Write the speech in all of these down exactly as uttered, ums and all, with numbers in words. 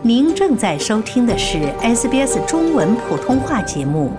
您正在收听的是 S B S 中文普通话节目。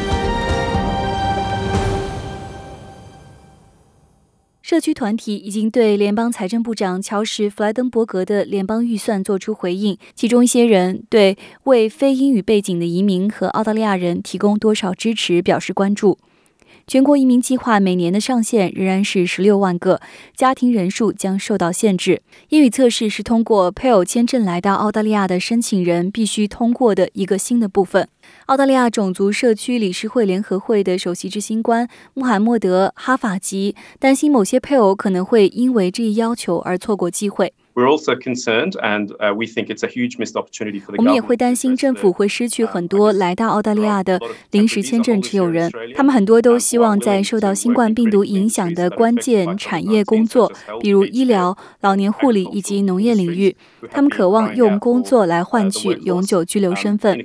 社区团体已经对联邦财政部长乔什·弗莱登伯格的联邦预算作出回应，其中一些人对为非英语背景的移民和澳大利亚人提供多少支持表示关注。全国移民计划每年的上限仍然是十六万个，家庭人数将受到限制。英语测试是通过配偶签证来到澳大利亚的申请人必须通过的一个新的部分。澳大利亚种族社区理事会联合会的首席执行官穆罕默德·哈法吉担心某些配偶可能会因为这一要求而错过机会。 We're also concerned, and uh, we think it's a huge missed opportunity for the government. 我们也会担心政府会失去很多来到澳大利亚的临时签证持有人，他们很多都希望在受到新冠病毒影响的关键产业工作，比如医疗、老年护理以及农业领域，他们渴望用工作来换取永久居留身份。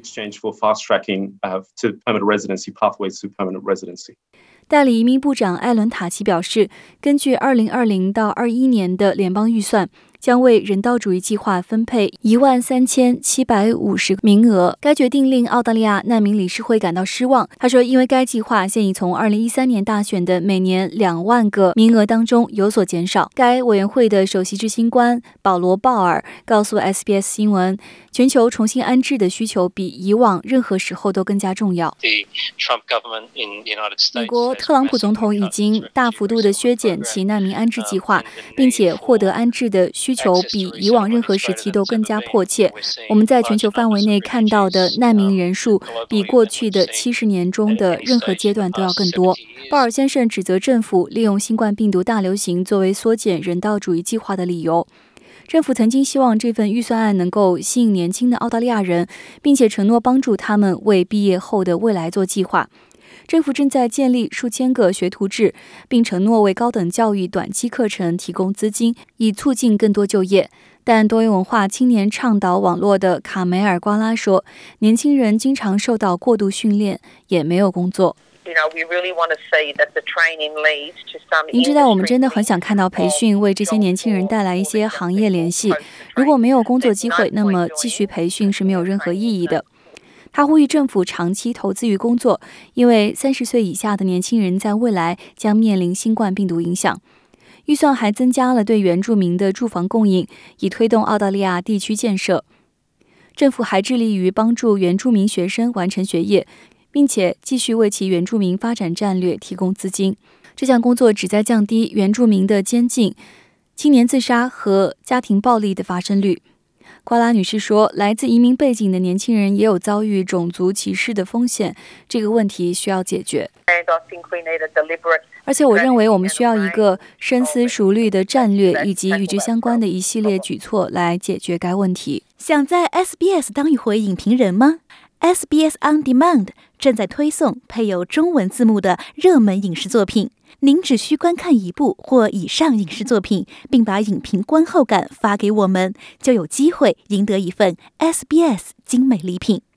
代理移民部长艾伦塔奇表示，根据二零二零到二一年的联邦预算，将为人道主义计划分配一万三千七百五十名额。该决定令澳大利亚难民理事会感到失望。他说，因为该计划现已从二零一三年大选的每年两万个名额当中有所减少。该委员会的首席执行官保罗·鲍尔告诉 S B S 新闻，全球重新安置的需求比以往任何时候都更加重要。美国特朗普总统已经大幅度的削减其难民安置计划，并且获得安置的需求比以往任何时期都更加迫切。我们在全球范围内看到的难民人数比过去的七十年中的任何阶段都要更多。鲍尔先生指责政府利用新冠病毒大流行作为缩减人道主义计划的理由。政府曾经希望这份预算案能够吸引年轻的澳大利亚人，并且承诺帮助他们为毕业后的未来做计划。政府正在建立数千个学徒制，并承诺为高等教育短期课程提供资金，以促进更多就业。但多元文化青年倡导网络的卡梅尔·瓜拉说，年轻人经常受到过度训练，也没有工作。您知道，我们真的很想看到培训为这些年轻人带来一些行业联系。如果没有工作机会，那么继续培训是没有任何意义的。他呼吁政府长期投资于工作，因为三十岁以下的年轻人在未来将面临新冠病毒影响。预算还增加了对原住民的住房供应，以推动澳大利亚地区建设。政府还致力于帮助原住民学生完成学业，并且继续为其原住民发展战略提供资金。这项工作旨在降低原住民的监禁、青年自杀和家庭暴力的发生率。瓜拉女士说，来自移民背景的年轻人也有遭遇种族歧视的风险，这个问题需要解决。而且我认为我们需要一个深思熟虑的战略，以及与之相关的一系列举措来解决该问题。 想在 S B S 当一回影评人吗？ S B S On Demand 正在推送配有中文字幕的热门影视作品。您只需观看一部或以上影视作品，并把影评观后感发给我们，就有机会赢得一份 S B S 精美礼品。